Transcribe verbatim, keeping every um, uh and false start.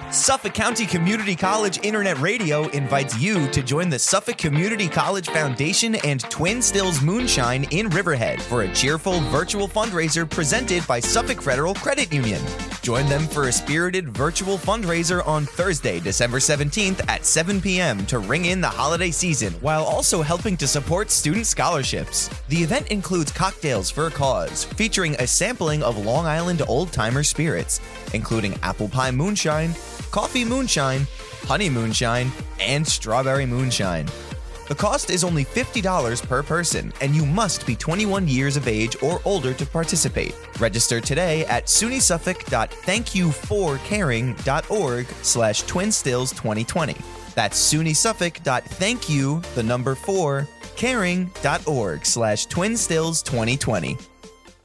Suffolk County Community College Internet Radio invites you to join the Suffolk Community College Foundation and Twin Stills Moonshine in Riverhead for a cheerful virtual fundraiser presented by Suffolk Federal Credit Union. Join them for a spirited virtual fundraiser on Thursday, December seventeenth at seven p.m. to ring in the holiday season while also helping to support student scholarships. The event includes cocktails for a cause, featuring a sampling of Long Island old-timer spirits, including apple pie moonshine, coffee moonshine, honey moonshine, and strawberry moonshine. The cost is only fifty dollars per person, and you must be twenty-one years of age or older to participate. Register today at sunysuffolk.thankyouforcaring.org slash twinstills2020. That's sunysuffolk.thankyou, the number four, caring.org slash twinstills2020.